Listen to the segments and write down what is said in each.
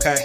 Okay.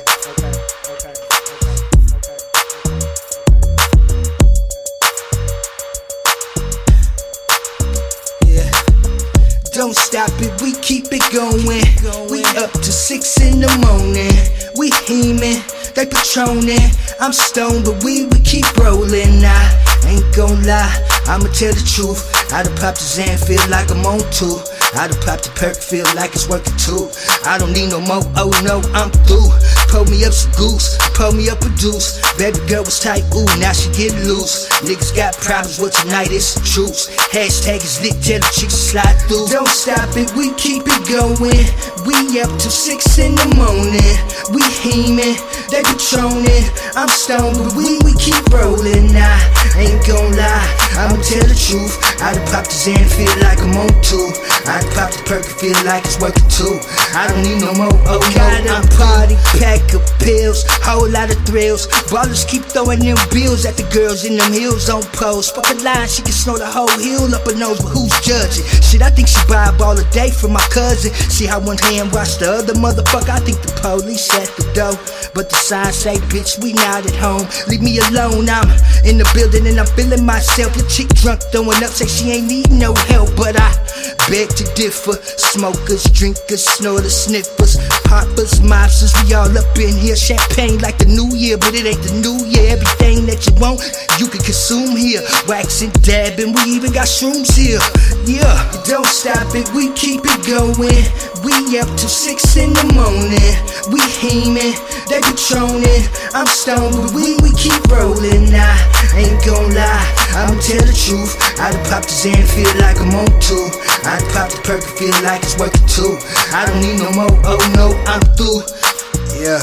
Yeah. Don't stop it, we keep it going. We up to 6 in the morning. We heaming, they patroning. I'm stoned, but we keep rolling. I ain't gon' lie, I'ma tell the truth. I done popped the Xan, feel like I'm on 2. I done popped the perk, feel like it's working too. I don't need no more, oh no, I'm through. Pull me up some goose, pull me up a deuce. Baby girl was tight, ooh, now she get loose. Niggas got problems, well tonight it's the truth. Hashtag is lit, tell the chicks to slide through. Don't stop it, we keep it going. We up to 6 in the morning. We heaming, they patroning. I'm stoned, but we keep rolling. I ain't gon' lie, I'ma tell the truth. I done popped the Xan, feel like I'm on 2. I done popped the perk, feel like it's working too. I don't need no more, oh no, I'm party pack of pills, whole lot of thrills. Ballers keep throwing them bills at the girls in them heels on post. Fuck a line, she can snort a whole hill up her nose, but who's judging? Shit, I think she buy a ball a day from my cousin. See how one hand wash the other motherfucker. I think the police at the door, but the sign say, bitch, we not at home. Leave me alone, I'm in the building and I'm feeling myself. Your chick drunk throwing up, say she ain't need no help, but I beg to differ. Smokers, drinkers, snorters, sniffers, poppers, mobsters, we all up in here. Champagne like the new year, but it ain't the new year. Everything that you want, you can consume here. Waxing, dabbing, we even got shrooms here. Yeah, don't stop it, we keep it going. We up to 6 in the morning. We heaming, they patroning. I'm stoned, but we keep rolling. I ain't gon' lie, I'ma tell the truth. I done popped the Xan, feel like I'm on 2. I done popped the perk, feel like it's working too. I don't need no more, oh no, I'm through. Yeah,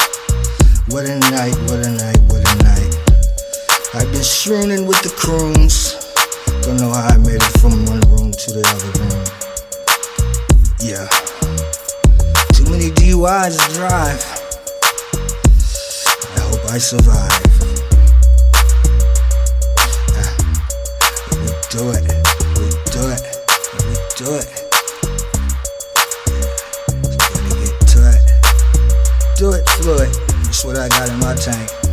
what a night, what a night, what a night. I've been swooning with the croons. Don't know how I made it from one room to the other room. Yeah, too many DUIs to drive. I hope I survive. We do it, we do it, we do it. Yeah, let's get to it. Do it, fluid. That's what I got in my tank.